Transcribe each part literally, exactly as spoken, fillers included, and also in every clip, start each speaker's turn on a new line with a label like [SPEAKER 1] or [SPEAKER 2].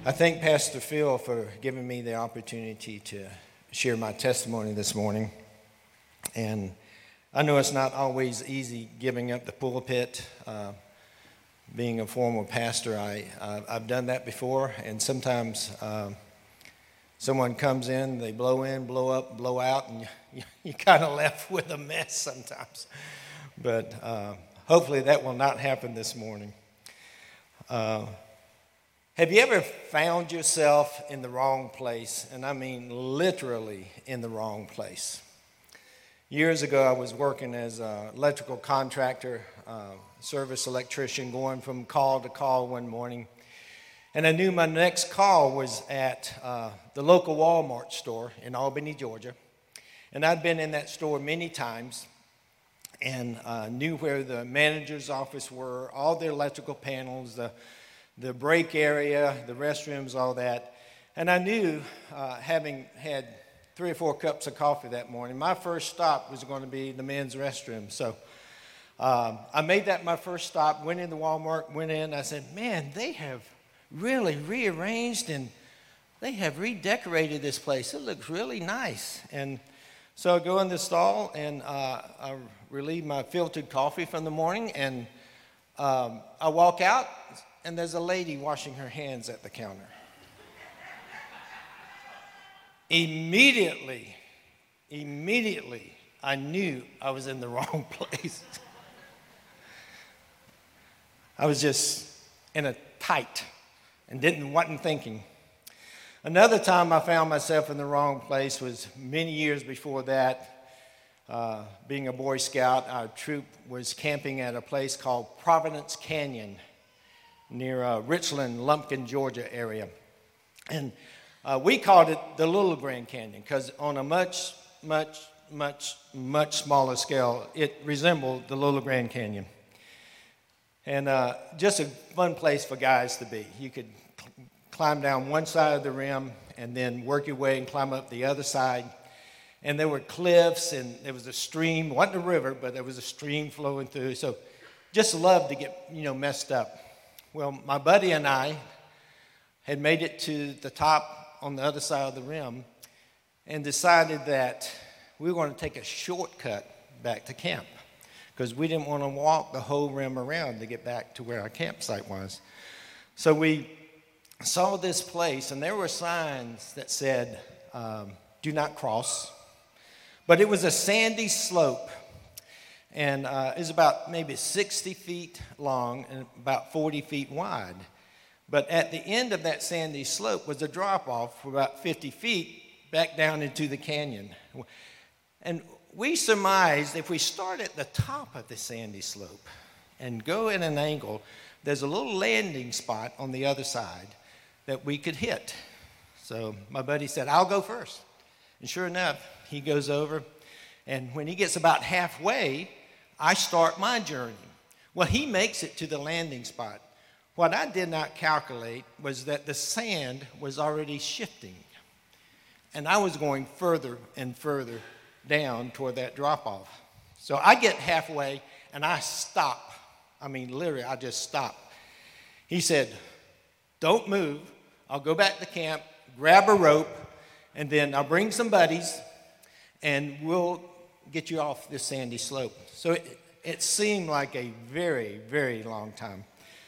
[SPEAKER 1] I thank Pastor Phil for giving me the opportunity to share my testimony this morning. And I know it's not always easy giving up the pulpit. Uh, being a former pastor, I, uh, I've done that before, and sometimes uh, someone comes in, they blow in, blow up, blow out, and you, you kind of left with a mess sometimes. But uh, hopefully that will not happen this morning. Uh, Have you ever found yourself in the wrong place? And I mean literally in the wrong place. Years ago, I was working as an electrical contractor, uh, service electrician, going from call to call one morning. And I knew my next call was at uh, the local Walmart store in Albany, Georgia. And I'd been in that store many times and uh, knew where the manager's office were, all the electrical panels, the the break area, the restrooms, all that. And I knew, uh, having had three or four cups of coffee that morning, my first stop was going to be the men's restroom. So um, I made that my first stop, went into Walmart, went in. I said, man, they have really rearranged and they have redecorated this place. It looks really nice. And so I go in the stall and uh, I relieve my filtered coffee from the morning, and um, I walk out, and there's a lady washing her hands at the counter. Immediately, immediately, I knew I was in the wrong place. I was just in a tight and didn't wasn't thinking. Another time I found myself in the wrong place was many years before that. Uh, being a Boy Scout, our troop was camping at a place called Providence Canyon, near uh, Richland, Lumpkin, Georgia area. And uh, we called it the Little Grand Canyon because on a much, much, much, much smaller scale, it resembled the Little Grand Canyon. And uh, just a fun place for guys to be. You could cl- climb down one side of the rim and then work your way and climb up the other side. And there were cliffs, and there was a stream. It wasn't a river, but there was a stream flowing through. So just loved to get, you know, messed up. Well, my buddy and I had made it to the top on the other side of the rim and decided that we were going to take a shortcut back to camp because we didn't want to walk the whole rim around to get back to where our campsite was. So we saw this place, and there were signs that said, um, do not cross. But it was a sandy slope. And uh, it's about maybe sixty feet long and about forty feet wide. But at the end of that sandy slope was a drop-off for about fifty feet back down into the canyon. And we surmised if we start at the top of the sandy slope and go at an angle, there's a little landing spot on the other side that we could hit. So my buddy said, I'll go first. And sure enough, he goes over. And when he gets about halfway, I start my journey. Well, he makes it to the landing spot. What I did not calculate was that the sand was already shifting. And I was going further and further down toward that drop-off. So I get halfway, and I stop. I mean, literally, I just stop. He said, don't move. I'll go back to camp, grab a rope, and then I'll bring some buddies, and we'll get you off this sandy slope. So it, it seemed like a very, very long time.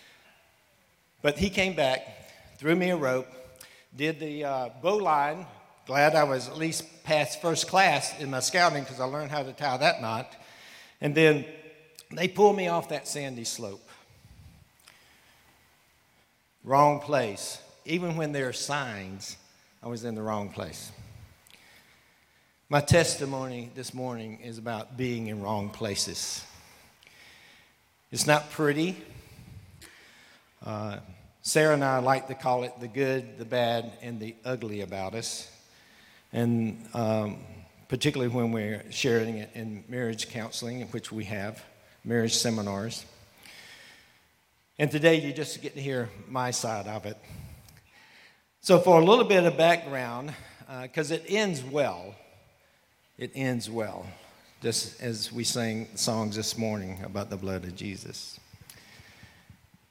[SPEAKER 1] But he came back, threw me a rope, did the uh, bow line. Glad I was at least past first class in my scouting because I learned how to tie that knot. And then they pulled me off that sandy slope. Wrong place. Even when there are signs, I was in the wrong place. My testimony this morning is about being in wrong places. It's not pretty. Uh, Sarah and I like to call it the good, the bad, and the ugly about us. And um, particularly when we're sharing it in marriage counseling, which we have, marriage seminars. And today you just get to hear my side of it. So for a little bit of background, because uh, it ends well, it ends well, just as we sang songs this morning about the blood of Jesus.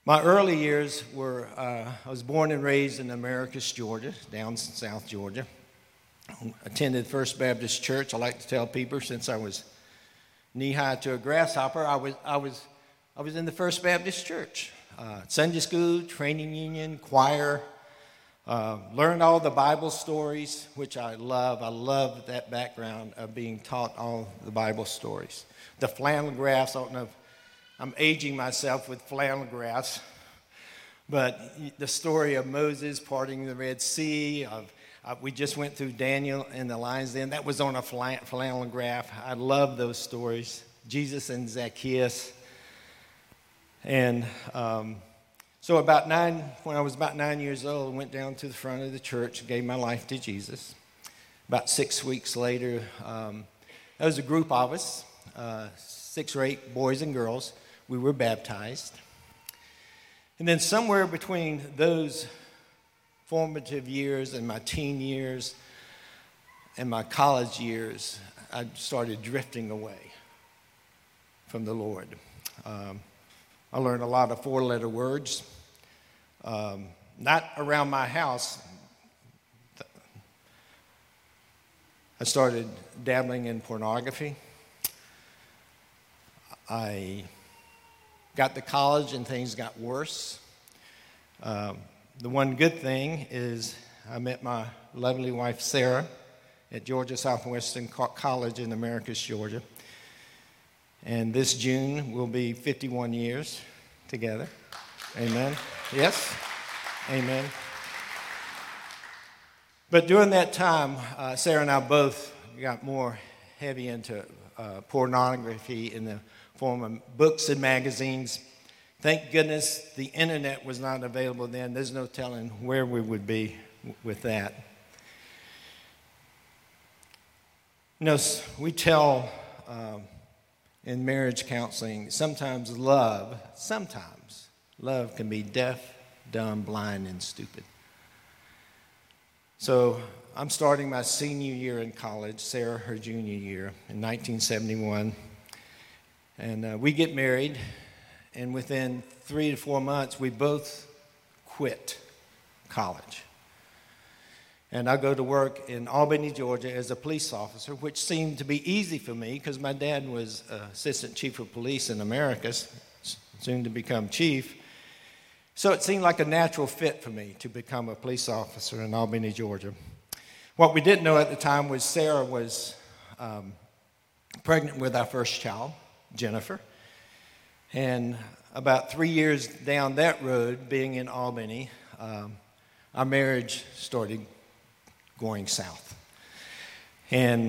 [SPEAKER 1] My early years were, uh, I was born and raised in Americus, Georgia, down in South Georgia. Attended First Baptist Church. I like to tell people since I was knee-high to a grasshopper, I was, I was, I was in the First Baptist Church. Uh, Sunday school, training union, choir, uh, learned all the Bible stories, which I love. I love that background of being taught all the Bible stories. The flannel graphs, I don't know if I'm aging myself with flannel graphs, but the story of Moses parting the Red Sea, of Uh, we just went through Daniel and the lion's den. That was on a flannel graph. I love those stories. Jesus and Zacchaeus. And um, so about nine, when I was about nine years old, I went down to the front of the church and gave my life to Jesus. About six weeks later, um, there was a group of us, uh, six or eight boys and girls. We were baptized. And then somewhere between those formative years and my teen years and my college years, I started drifting away from the Lord. Um, I learned a lot of four-letter words, um, not around my house. I started dabbling in pornography. I got to college and things got worse. Um, The one good thing is I met my lovely wife, Sarah, at Georgia Southwestern College in Americus, Georgia. And this June will be fifty-one years together. Amen. Yes? Amen. But during that time, uh, Sarah and I both got more heavy into uh, pornography in the form of books and magazines. Thank goodness the internet was not available then. There's no telling where we would be with that. You know, we tell um, in marriage counseling, sometimes love, sometimes love can be deaf, dumb, blind, and stupid. So I'm starting my senior year in college, Sarah her junior year in nineteen seventy-one. And uh, we get married. And within three to four months, we both quit college. And I go to work in Albany, Georgia as a police officer, which seemed to be easy for me because my dad was uh, assistant chief of police in Americus, soon to become chief. So it seemed like a natural fit for me to become a police officer in Albany, Georgia. What we didn't know at the time was Sarah was um, pregnant with our first child, Jennifer. And about three years down that road, being in Albany, um, our marriage started going south. And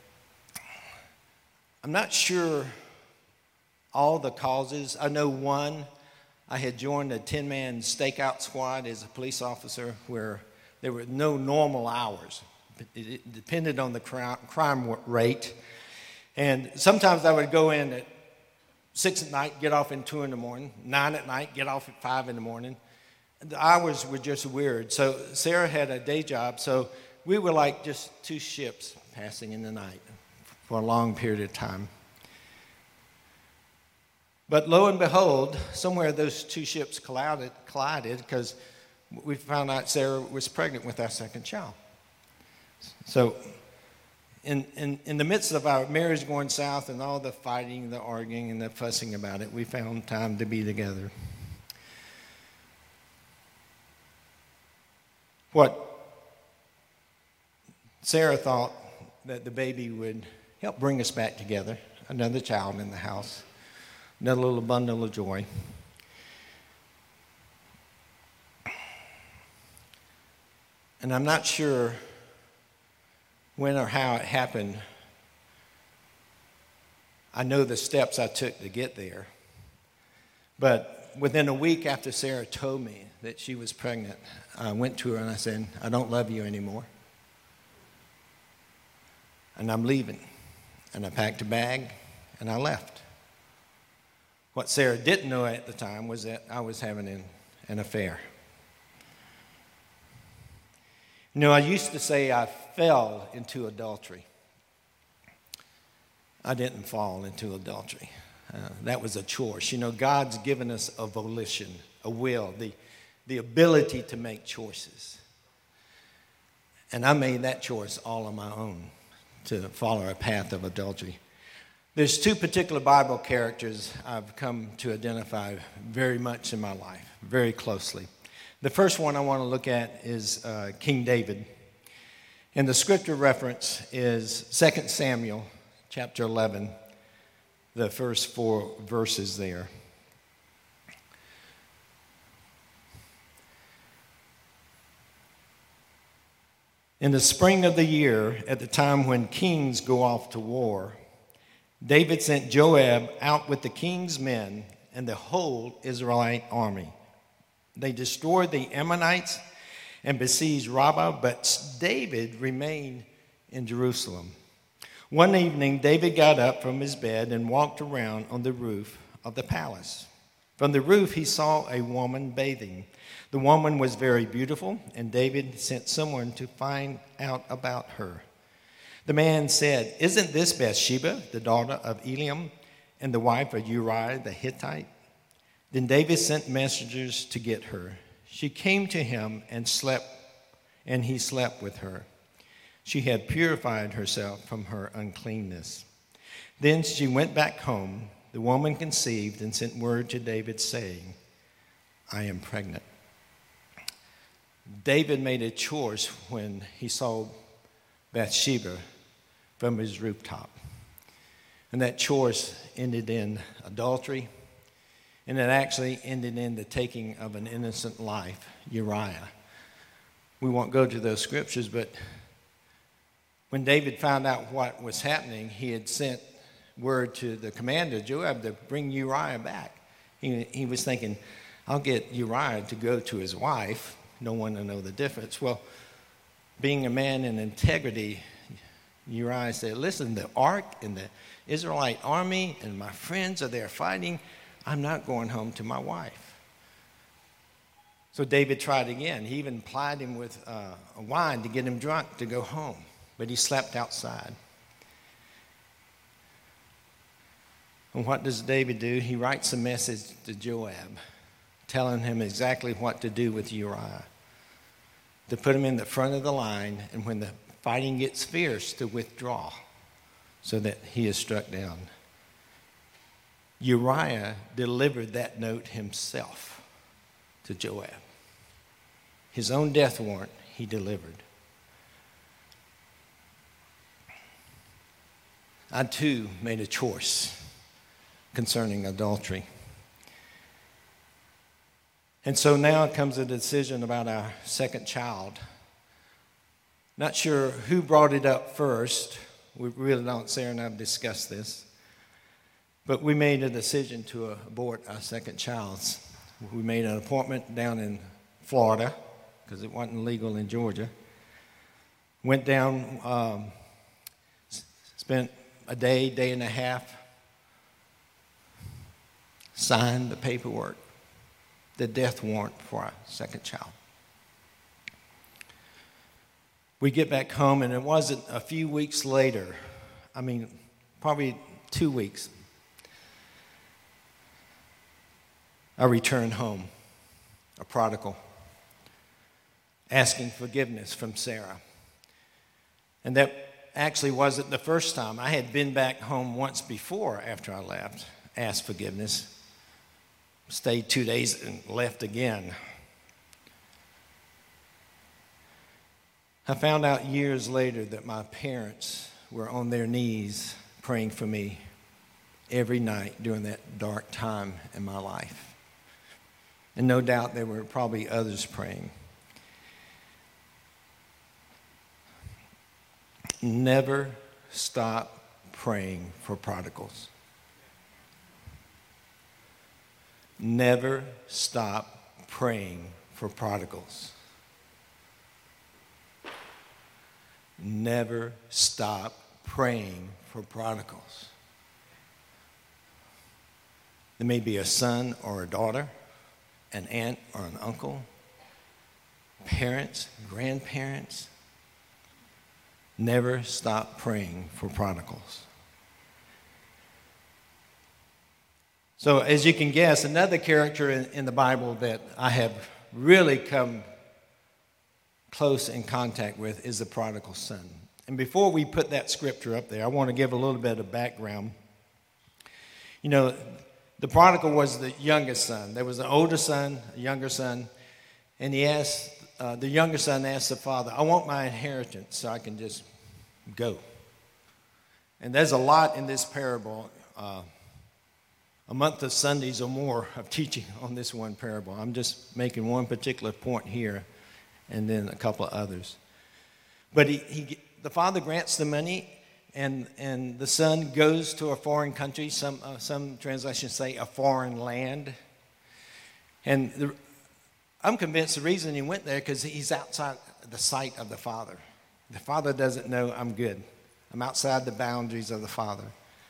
[SPEAKER 1] I'm not sure all the causes. I know one, I had joined a ten-man stakeout squad as a police officer where there were no normal hours. It depended on the crime rate. And sometimes I would go in at six at night, get off in two in the morning, nine at night, get off at five in the morning. The hours were just weird. So Sarah had a day job, so we were like just two ships passing in the night for a long period of time. But lo and behold, somewhere those two ships collided collided because we found out Sarah was pregnant with our second child. So In, in, in the midst of our marriage going south and all the fighting, the arguing, and the fussing about it, we found time to be together. What Sarah thought that the baby would help bring us back together, another child in the house, another little bundle of joy. And I'm not sure when or how it happened. I know the steps I took to get there. But within a week after Sarah told me that she was pregnant, I went to her and I said, I don't love you anymore. And I'm leaving. And I packed a bag and I left. What Sarah didn't know at the time was that I was having an, an affair. You know, I used to say I fell into adultery. I didn't fall into adultery. Uh, that was a choice. You know, God's given us a volition, a will, the, the ability to make choices. And I made that choice all on my own to follow a path of adultery. There's two particular Bible characters I've come to identify very much in my life, very closely. The first one I want to look at is uh, King David. And the scripture reference is Second Samuel chapter eleven, the first four verses there. In the spring of the year, at the time when kings go off to war, David sent Joab out with the king's men and the whole Israelite army. They destroyed the Ammonites and besieged Rabbah, but David remained in Jerusalem. One evening, David got up from his bed and walked around on the roof of the palace. From the roof, he saw a woman bathing. The woman was very beautiful, and David sent someone to find out about her. The man said, "Isn't this Bathsheba, the daughter of Eliam, and the wife of Uriah the Hittite?" Then David sent messengers to get her. She came to him and slept, and he slept with her. She had purified herself from her uncleanness. Then she went back home. The woman conceived and sent word to David, saying, "I am pregnant." David made a choice when he saw Bathsheba from his rooftop. And that choice ended in adultery, and it actually ended in the taking of an innocent life, Uriah. We won't go to those scriptures, but when David found out what was happening, he had sent word to the commander, Joab, to bring Uriah back. He, he was thinking, I'll get Uriah to go to his wife. No one will know the difference. Well, being a man in integrity, Uriah said, listen, the ark and the Israelite army and my friends are there fighting. I'm not going home to my wife. So David tried again. He even plied him with uh, wine to get him drunk to go home. But he slept outside. And what does David do? He writes a message to Joab, telling him exactly what to do with Uriah. To put him in the front of the line, and when the fighting gets fierce, to withdraw so that he is struck down. Uriah delivered that note himself to Joab. His own death warrant he delivered. I too made a choice concerning adultery. And so now comes a decision about our second child. Not sure who brought it up first. We really don't, Sarah and I have discussed this. But we made a decision to abort our second child. We made an appointment down in Florida because it wasn't legal in Georgia. Went down, um, spent a day, day and a half, signed the paperwork, the death warrant for our second child. We get back home, and it wasn't a few weeks later, I mean, probably two weeks, I returned home, a prodigal, asking forgiveness from Sarah. And that actually wasn't the first time. I had been back home once before after I left, asked forgiveness, stayed two days and left again. I found out years later that my parents were on their knees praying for me every night during that dark time in my life. And no doubt there were probably others praying. Never stop praying for prodigals. Never stop praying for prodigals. Never stop praying for prodigals. There may be a son or a daughter, an aunt or an uncle, parents, grandparents. Never stop praying for prodigals. So as you can guess, another character in, in the Bible that I have really come close in contact with is the prodigal son. And before we put that scripture up there, I want to give a little bit of background. You know, the prodigal was the youngest son. There was an older son, a younger son, and he asked, uh, the younger son asked the father, I want my inheritance so I can just go. And there's a lot in this parable, uh, a month of Sundays or more of teaching on this one parable. I'm just making one particular point here and then a couple of others. But he, he the father grants the money, and, and the son goes to a foreign country. Some, uh, some translations say a foreign land. And the, I'm convinced the reason he went there because he's outside the sight of the father. The father doesn't know I'm good. I'm outside the boundaries of the father.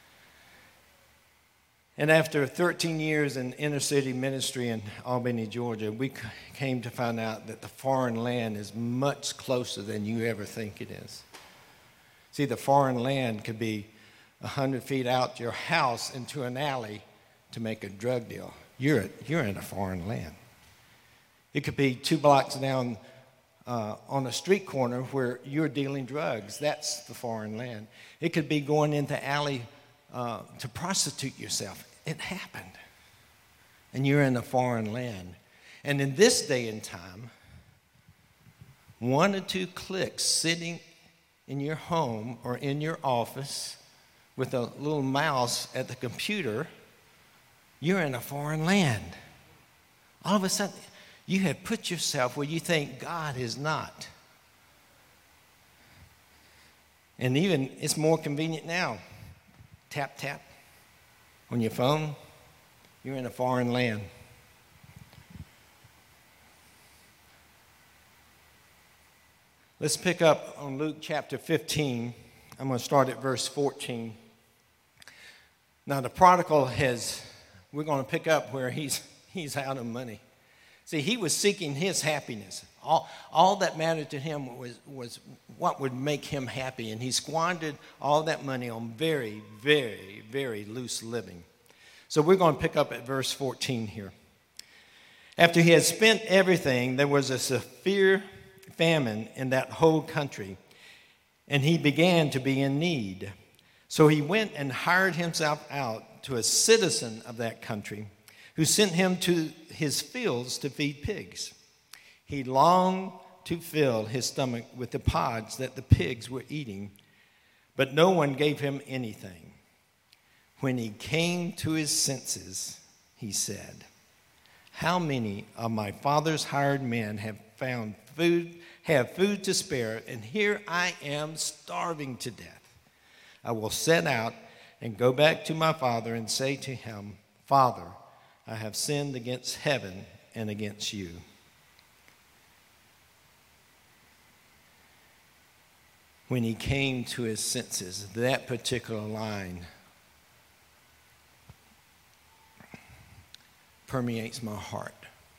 [SPEAKER 1] And after thirteen years in inner city ministry in Albany, Georgia, we came to find out that the foreign land is much closer than you ever think it is. See, the foreign land could be one hundred feet out your house into an alley to make a drug deal. You're, you're in a foreign land. It could be two blocks down uh, on a street corner where you're dealing drugs. That's the foreign land. It could be going into alley Uh, to prostitute yourself. It happened. And you're in a foreign land. And in this day and time, one or two clicks sitting in your home or in your office with a little mouse at the computer, you're in a foreign land. All of a sudden, you have put yourself where you think God is not. And even, it's more convenient now. Tap, tap on your phone, you're in a foreign land. Let's pick up on Luke chapter fifteen. I'm going to start at verse fourteen. Now, the prodigal has, we're going to pick up where he's, he's out of money. See, he was seeking his happiness. All, all that mattered to him was, was what would make him happy. And he squandered all that money on very, very, very loose living. So we're going to pick up at verse fourteen here. After he had spent everything, there was a severe famine in that whole country, and he began to be in need. So he went and hired himself out to a citizen of that country, who sent him to his fields to feed pigs. He longed to fill his stomach with the pods that the pigs were eating, but no one gave him anything. When he came to his senses, he said, how many of my father's hired men have found food, have food to spare, and here I am starving to death. I will set out and go back to my father and say to him, Father, I have sinned against heaven and against you. When he came to his senses, that particular line permeates my heart.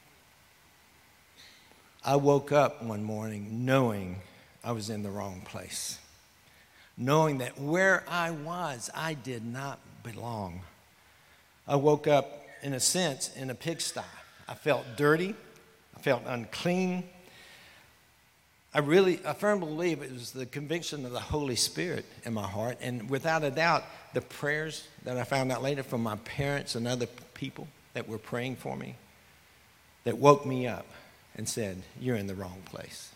[SPEAKER 1] I woke up one morning knowing I was in the wrong place, knowing that where I was, I did not belong. I woke up, in a sense, in a pigsty. I felt dirty. I felt unclean. I really, I firmly believe it was the conviction of the Holy Spirit in my heart, and without a doubt, the prayers that I found out later from my parents and other people that were praying for me that woke me up and said, you're in the wrong place.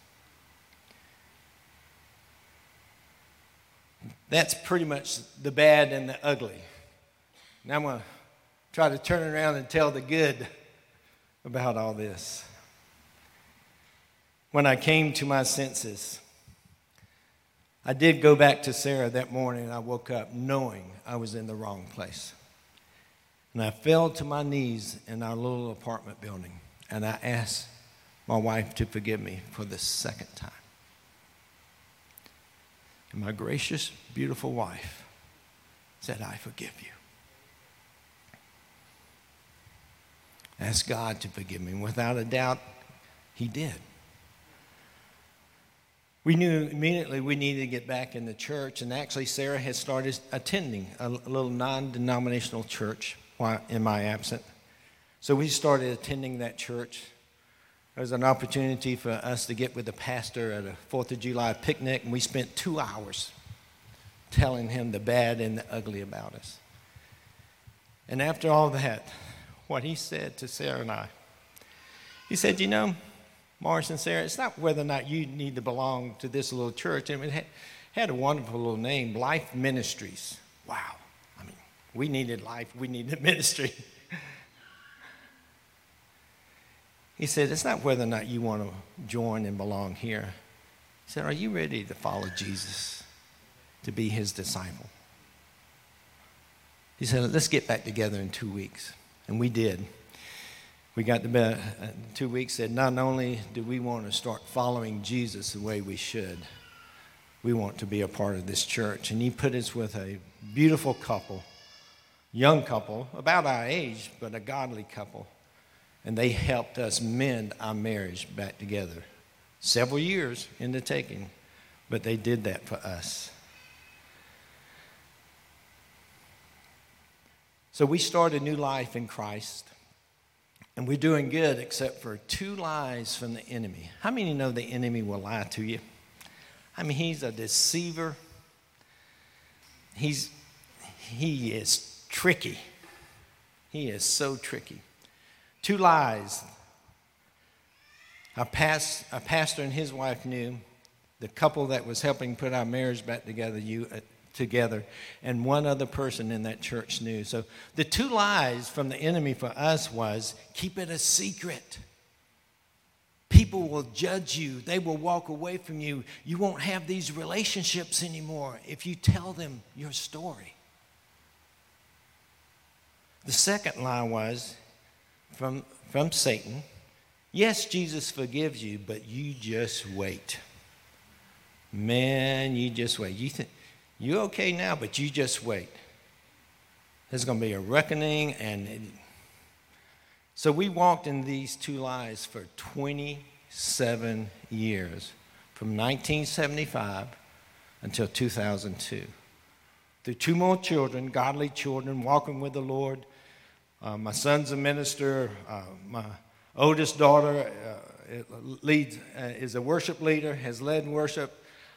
[SPEAKER 1] That's pretty much the bad and the ugly. Now I'm going to try to turn around and tell the good about all this. When I came to my senses, I did go back to Sarah that morning, and I woke up knowing I was in the wrong place. And I fell to my knees in our little apartment building, and I asked my wife to forgive me for the second time. And my gracious, beautiful wife said, I forgive you. Asked God to forgive me. Without a doubt, he did. We knew immediately we needed to get back in the church, and actually Sarah had started attending a little non-denominational church while in my absence. So we started attending that church. There was an opportunity for us to get with the pastor at a fourth of July picnic, and we spent two hours telling him the bad and the ugly about us. And after all that, what he said to Sarah and I, he said, you know, Morris and Sarah, it's not whether or not you need to belong to this little church. I mean, it had, had a wonderful little name, Life Ministries. Wow. I mean, we needed life. We needed ministry. He said, it's not whether or not you want to join and belong here. He said, are you ready to follow Jesus, to be his disciple? He said, let's get back together in two weeks. And we did. We got to bed uh, two weeks, said not only do we want to start following Jesus the way we should, we want to be a part of this church. And he put us with a beautiful couple, young couple, about our age, but a godly couple. And they helped us mend our marriage back together. Several years in the taking, but they did that for us. So we started a new life in Christ, and we're doing good except for two lies from the enemy. How many know the enemy will lie to you? I mean, he's a deceiver. He's, he is tricky. He is so tricky. Two lies. Our, past, our pastor and his wife knew, the couple that was helping put our marriage back together, you, uh, together, and one other person in that church knew. So the two lies from the enemy for us was, keep it a secret. People will judge you. They will walk away from you. You won't have these relationships anymore if you tell them your story. The second lie was, From, from Satan, yes, Jesus forgives you, but you just wait. Man, you just wait. You think you're okay now, but you just wait. There's going to be a reckoning. And it, so we walked in these two lies for twenty-seven years, from nineteen seventy-five until two thousand two. Through two more children, godly children, walking with the Lord. Uh, my son's a minister. Uh, my oldest daughter uh, leads, uh, is a worship leader, has led worship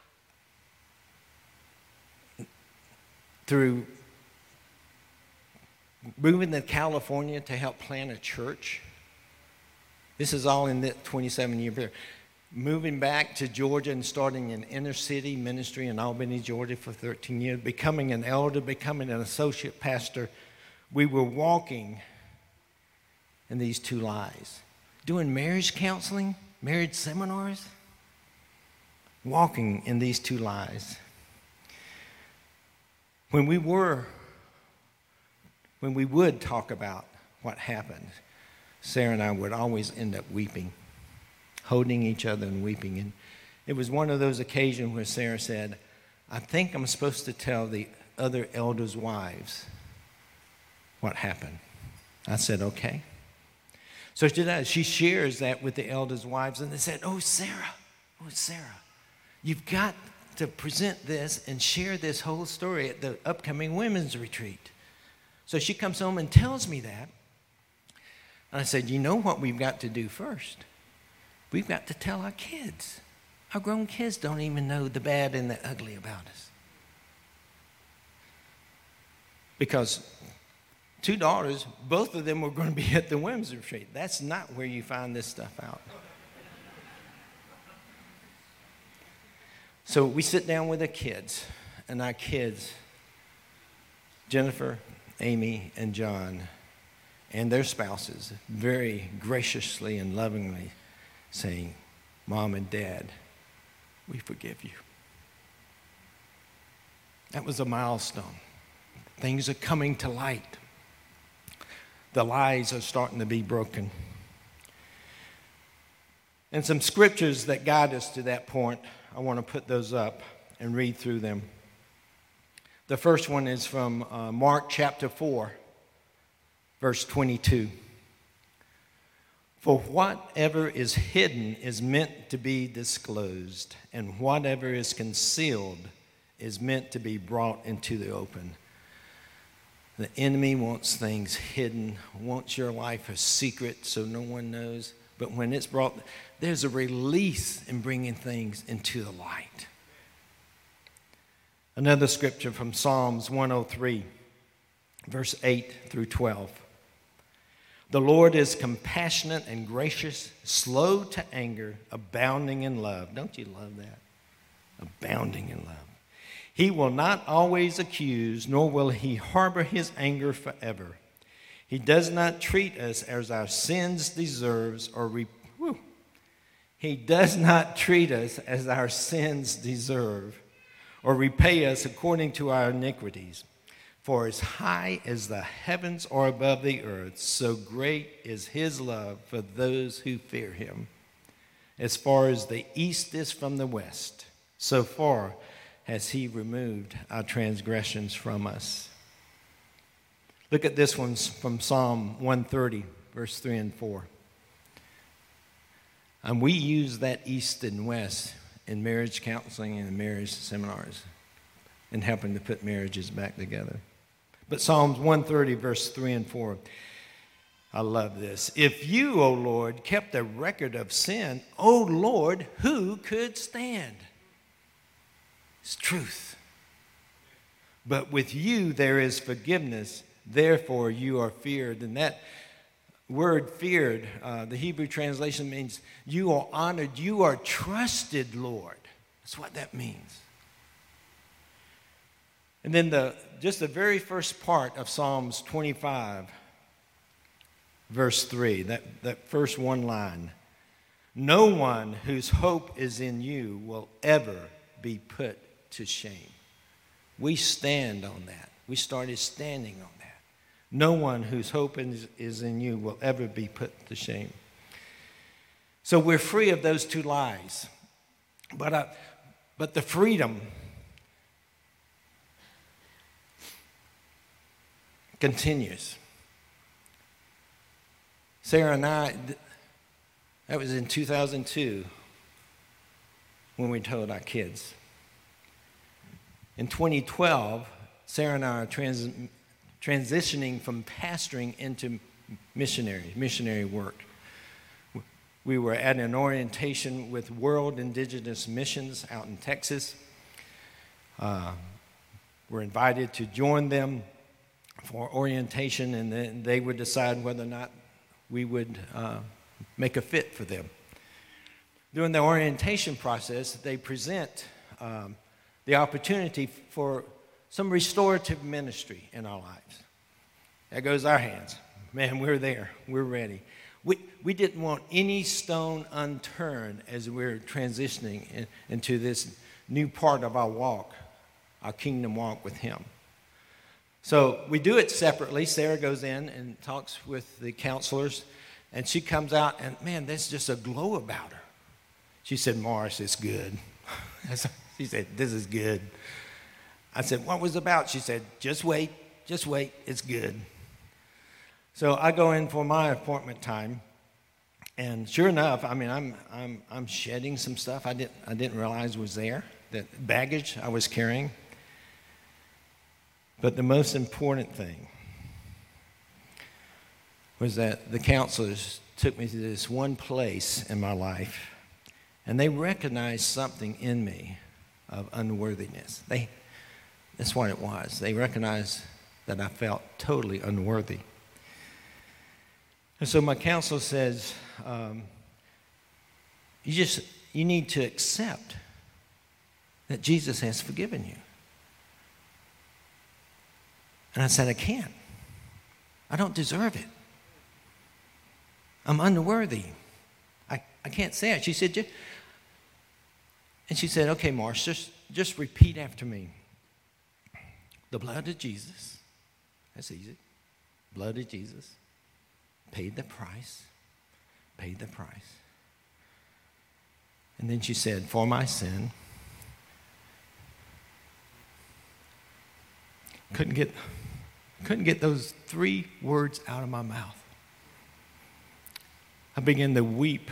[SPEAKER 1] through moving to California to help plant a church. This is all in that twenty-seven year period. Moving back to Georgia and starting an inner city ministry in Albany, Georgia for thirteen years, becoming an elder, becoming an associate pastor. We were walking in these two lies, doing marriage counseling, marriage seminars, walking in these two lies. When we were, when we would talk about what happened, Sarah and I would always end up weeping, holding each other and weeping. And it was one of those occasions where Sarah said, I think I'm supposed to tell the other elders' wives what happened. I said, okay. So she does. She shares that with the elders' wives, and they said, oh, Sarah, oh, Sarah, you've got to present this and share this whole story at the upcoming women's retreat. So she comes home and tells me that. And I said, you know what we've got to do first? We've got to tell our kids. Our grown kids don't even know the bad and the ugly about us. Because two daughters, both of them were going to be at the women's retreat. That's not where you find this stuff out. So we sit down with the kids, and our kids, Jennifer, Amy, and John, and their spouses, very graciously and lovingly saying, Mom and Dad, we forgive you. That was a milestone. Things are coming to light. The lies are starting to be broken. And some scriptures that guide us to that point, I want to put those up and read through them. The first one is from uh, Mark chapter four, verse twenty-two. For whatever is hidden is meant to be disclosed, and whatever is concealed is meant to be brought into the open. The enemy wants things hidden, wants your life a secret so no one knows. But when it's brought, there's a release in bringing things into the light. Another scripture from Psalms one oh three, verse eight through twelve. The Lord is compassionate and gracious, slow to anger, abounding in love. Don't you love that? Abounding in love. He will not always accuse, nor will he harbor his anger forever. He does not treat us as our sins deserves or re- whew. He does not treat us as our sins deserve or repay us according to our iniquities. For as high as the heavens are above the earth, so great is his love for those who fear him. As far as the east is from the west, so far has he removed our transgressions from us. Look at this one from Psalm one thirty, verse three and four. And we use that east and west in marriage counseling and marriage seminars and helping to put marriages back together. But Psalms one thirty, verse three and four, I love this. If you, O Lord, kept a record of sin, O Lord, who could stand? It's truth. But with you there is forgiveness, therefore you are feared. And that word feared, uh, the Hebrew translation means you are honored, you are trusted, Lord. That's what that means. And then the just the very first part of Psalms twenty-five, verse three, that, that first one line. No one whose hope is in you will ever be put to shame. We stand on that. We started standing on that. No one whose hope is, is in you will ever be put to shame. So we're free of those two lies. But, uh, but the freedom continues. Sarah and I, that was in two thousand two when we told our kids. In twenty twelve, Sarah and I are trans, transitioning from pastoring into missionary, missionary work. We were at an orientation with World Indigenous Missions out in Texas. Uh, we're invited to join them for orientation, and then they would decide whether or not we would uh, make a fit for them. During the orientation process, they present um, the opportunity for some restorative ministry in our lives. There goes our hands. Man, we're there. We're ready. We, we didn't want any stone unturned as we're transitioning in, into this new part of our walk, our kingdom walk with him. So we do it separately. Sarah goes in and talks with the counselors, and she comes out, and man, there's just a glow about her. She said, Morris, it's good. She said, this is good. I said, what was it about? She said, just wait, just wait, it's good. So I go in for my appointment time, and sure enough, I mean, I'm I'm I'm shedding some stuff I didn't I didn't realize was there, that baggage I was carrying. But the most important thing was that the counselors took me to this one place in my life, and they recognized something in me of unworthiness. They, that's what it was. They recognized that I felt totally unworthy. And so my counselor says, um, you just, you need to accept that Jesus has forgiven you. And I said, I can't. I don't deserve it. I'm unworthy. I, I can't say it. She said, just, and she said, okay, Marsh, just, just repeat after me. The blood of Jesus, that's easy. Blood of Jesus paid the price, paid the price. And then she said, for my sin, couldn't get, couldn't get those three words out of my mouth. I began to weep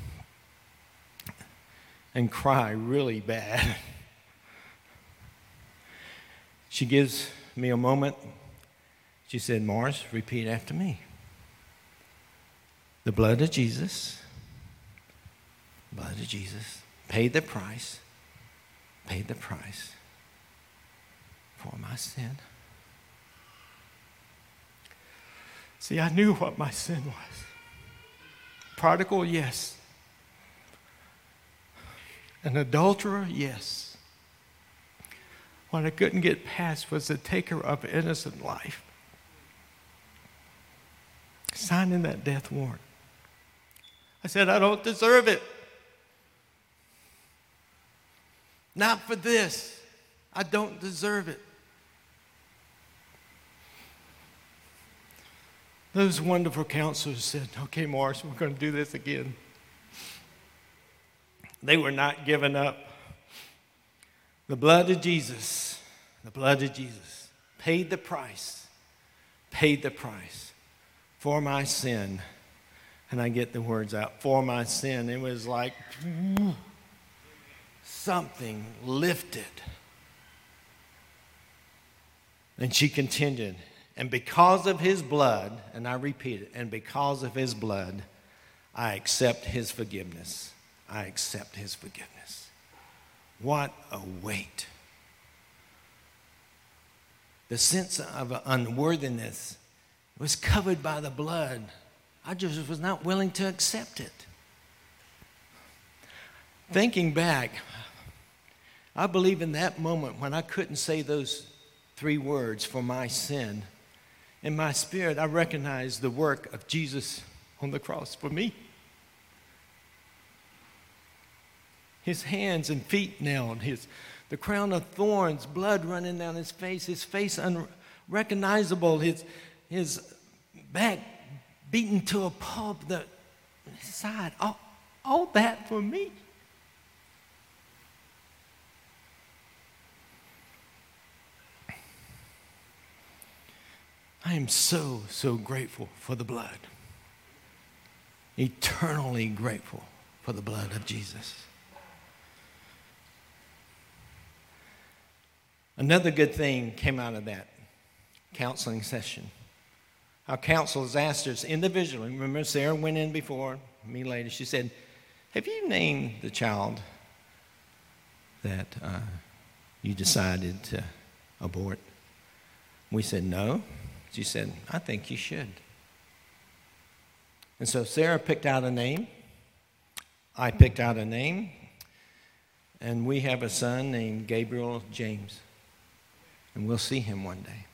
[SPEAKER 1] and cry really bad. She gives me a moment, She said, Morris, repeat after me. The blood of Jesus, blood of Jesus, paid the price, paid the price for my sin. See, I knew what my sin was. Prodigal, yes. An adulterer, yes. What I couldn't get past was the taker of innocent life, signing that death warrant. I said, I don't deserve it. Not for this. I don't deserve it. Those wonderful counselors said, okay, Morris, we're going to do this again. They were not giving up. The blood of Jesus, the blood of Jesus, paid the price, paid the price for my sin. And I get the words out, for my sin. It was like something lifted. And she continued, and because of his blood, and I repeat it, and because of his blood, I accept his forgiveness. I accept his forgiveness. What a weight. The sense of unworthiness was covered by the blood. I just was not willing to accept it. Thinking back, I believe in that moment when I couldn't say those three words for my sin, in my spirit I recognized the work of Jesus on the cross for me. His hands and feet nailed, his, the crown of thorns, blood running down his face, his face unrecognizable, his, his back beaten to a pulp, the side, all, all that for me. I am so, so grateful for the blood. Eternally grateful for the blood of Jesus. Another good thing came out of that counseling session. Our counselors asked us individually. Remember, Sarah went in before, me later. She said, have you named the child that uh, you decided to abort? We said, no. She said, I think you should. And so Sarah picked out a name. I picked out a name. And we have a son named Gabriel James. And we'll see him one day.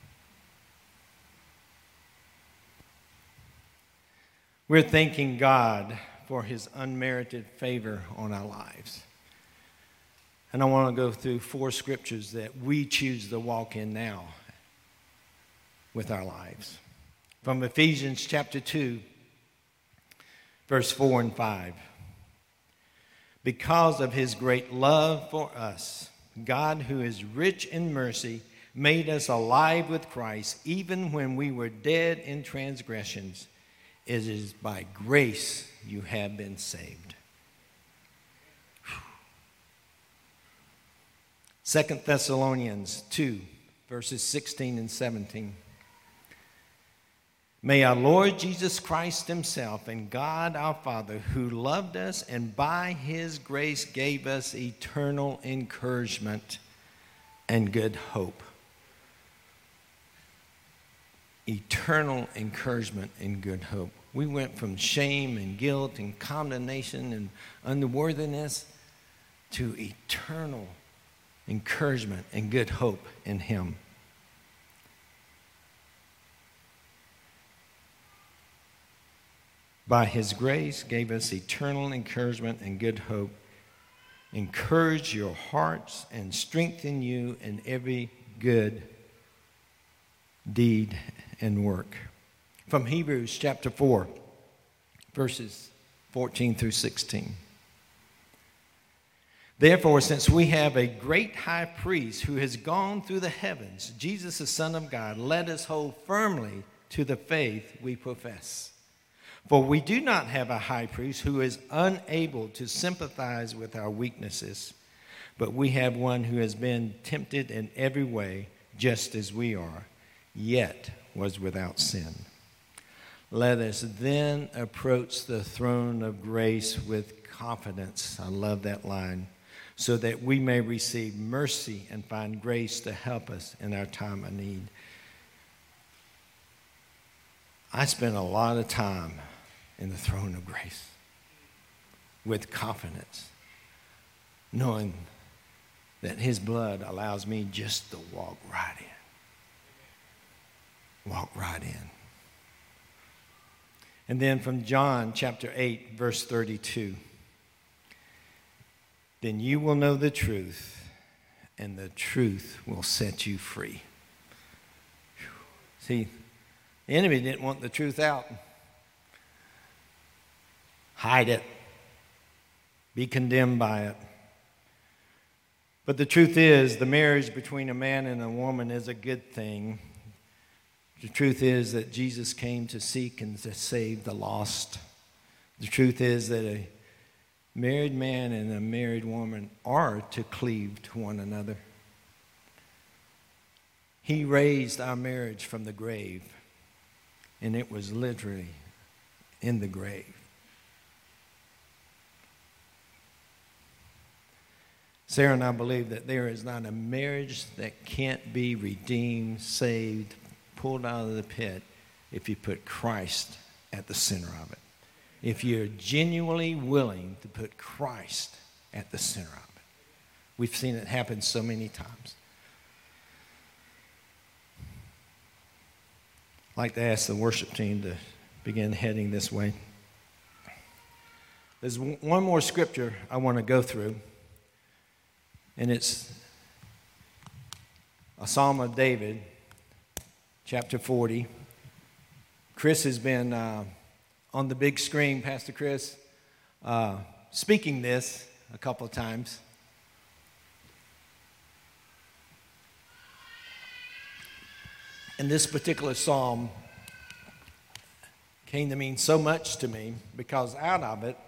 [SPEAKER 1] We're thanking God for his unmerited favor on our lives. And I want to go through four scriptures that we choose to walk in now with our lives. From Ephesians chapter two, verse four and five. Because of his great love for us, God, who is rich in mercy, made us alive with Christ, even when we were dead in transgressions. It is by grace you have been saved. Second Thessalonians two, verses sixteen and seventeen. May our Lord Jesus Christ himself and God our Father, who loved us and by his grace gave us eternal encouragement and good hope. Eternal encouragement and good hope. We went from shame and guilt and condemnation and unworthiness to eternal encouragement and good hope in him. By his grace gave us eternal encouragement and good hope. Encourage your hearts and strengthen you in every good deed and work. From Hebrews chapter four, verses fourteen through sixteen. Therefore, since we have a great high priest who has gone through the heavens, Jesus, the Son of God, let us hold firmly to the faith we profess. For we do not have a high priest who is unable to sympathize with our weaknesses, but we have one who has been tempted in every way, just as we are, yet was without sin. Let us then approach the throne of grace with confidence. I love that line. So that we may receive mercy and find grace to help us in our time of need. I spend a lot of time in the throne of grace with confidence, knowing that his blood allows me just to walk right in. Walk right in. And then from John chapter eight, verse thirty-two. Then you will know the truth, and the truth will set you free. See, the enemy didn't want the truth out. Hide it. Be condemned by it. But the truth is, the marriage between a man and a woman is a good thing. The truth is that Jesus came to seek and to save the lost. The truth is that a married man and a married woman are to cleave to one another. He raised our marriage from the grave, and it was literally in the grave. Sarah and I believe that there is not a marriage that can't be redeemed, saved, pulled out of the pit if you put Christ at the center of it. If you're genuinely willing to put Christ at the center of it. We've seen it happen so many times. I'd like to ask the worship team to begin heading this way. There's one more scripture I want to go through, and it's a Psalm of David, chapter forty. Chris has been uh, on the big screen, Pastor Chris, uh, speaking this a couple of times. And this particular psalm came to mean so much to me because out of it,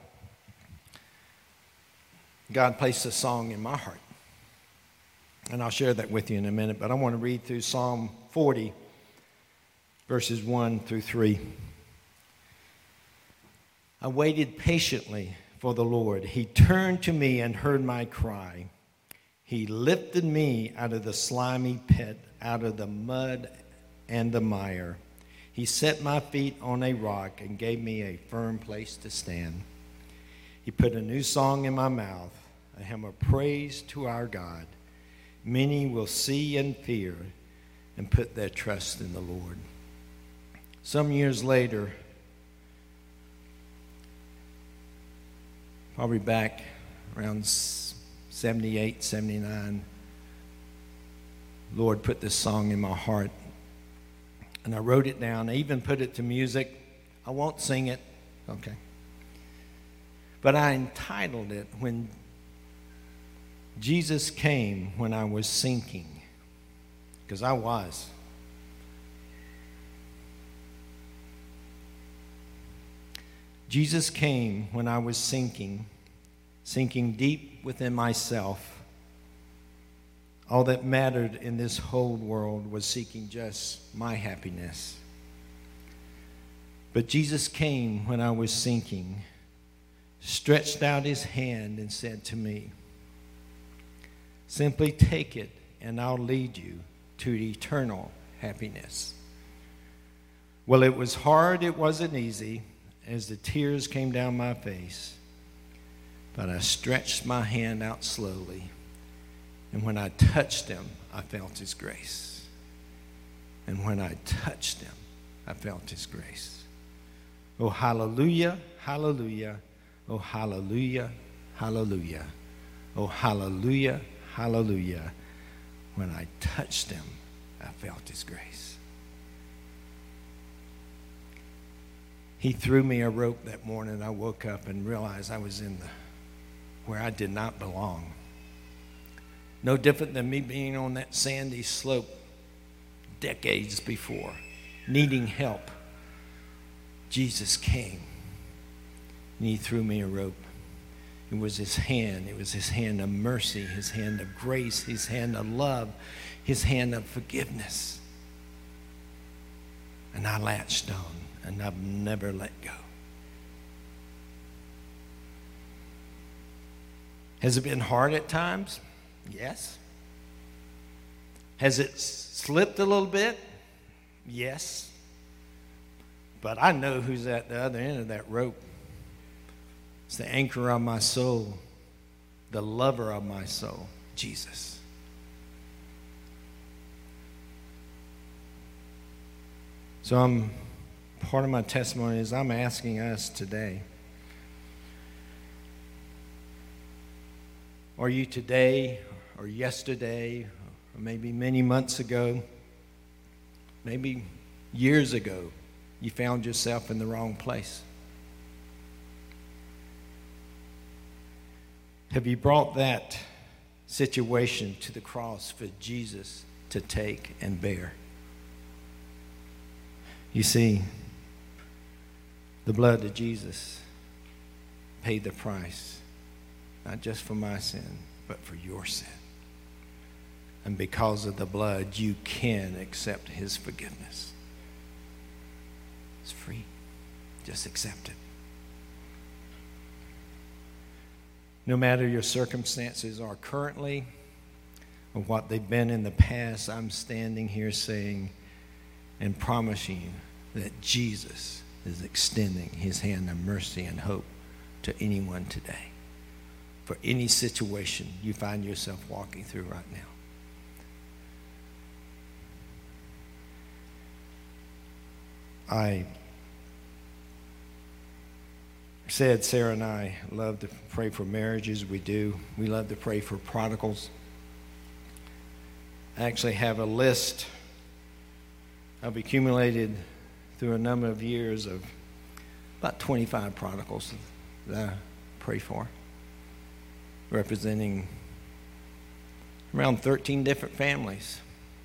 [SPEAKER 1] God placed a song in my heart. And I'll share that with you in a minute, but I want to read through Psalm forty, verses one through three. I waited patiently for the Lord. He turned to me and heard my cry. He lifted me out of the slimy pit, out of the mud and the mire. He set my feet on a rock and gave me a firm place to stand. He put a new song in my mouth, a hymn of praise to our God. Many will see and fear and put their trust in the Lord. Some years later, probably back around seventy-eight, seventy-nine, Lord put this song in my heart. And I wrote it down. I even put it to music. I won't sing it. Okay. But I entitled it, When Jesus Came When I Was Sinking. Because I was. Jesus came when I was sinking, sinking deep within myself. All that mattered in this whole world was seeking just my happiness. But Jesus came when I was sinking, stretched out his hand and said to me, simply take it and I'll lead you to eternal happiness. Well, it was hard, it wasn't easy, as the tears came down my face, but I stretched my hand out slowly. And when I touched him, I felt his grace. And when I touched him, I felt his grace. Oh, hallelujah, hallelujah. Oh, hallelujah, hallelujah. Oh, hallelujah, hallelujah. When I touched him, I felt his grace. He threw me a rope that morning. I woke up and realized I was in the where I did not belong. No different than me being on that sandy slope decades before, needing help. Jesus came, and he threw me a rope. It was his hand. It was his hand of mercy, his hand of grace, his hand of love, his hand of forgiveness. And I latched on, and I've never let go. Has it been hard at times? Yes. Has it slipped a little bit? Yes. But I know who's at the other end of that rope. It's the anchor of my soul, the lover of my soul, Jesus. So I'm, part of my testimony is I'm asking us today, are you today or yesterday or maybe many months ago, maybe years ago, you found yourself in the wrong place? Have you brought that situation to the cross for Jesus to take and bear? You see, the blood of Jesus paid the price, not just for my sin, but for your sin. And because of the blood, you can accept his forgiveness. It's free. Just accept it. No matter your circumstances are currently or what they've been in the past, I'm standing here saying and promising you that Jesus is extending his hand of mercy and hope to anyone today for any situation you find yourself walking through right now. I said Sarah and I love to pray for marriages. We do. We love to pray for prodigals. I actually have a list I've accumulated through a number of years of about twenty-five prodigals that I pray for, representing around thirteen different families.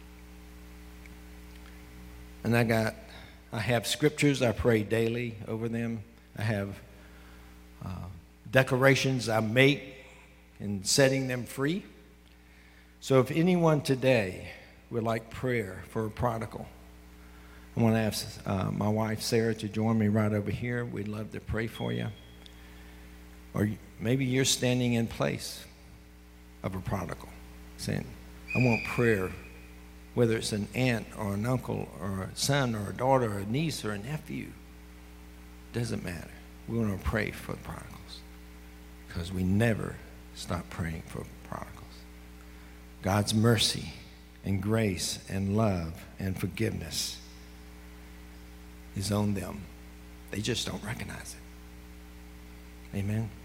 [SPEAKER 1] And I got, I have scriptures I pray daily over them. I have uh, declarations I make in setting them free. So if anyone today would like prayer for a prodigal, I want to ask uh, my wife Sarah to join me right over here. We'd love to pray for you. Or maybe you're standing in place of a prodigal, saying, I want prayer, whether it's an aunt or an uncle or a son or a daughter or a niece or a nephew. Doesn't matter. We want to pray for the prodigals because we never stop praying for prodigals. God's mercy and grace and love and forgiveness is on them. They just don't recognize it. Amen.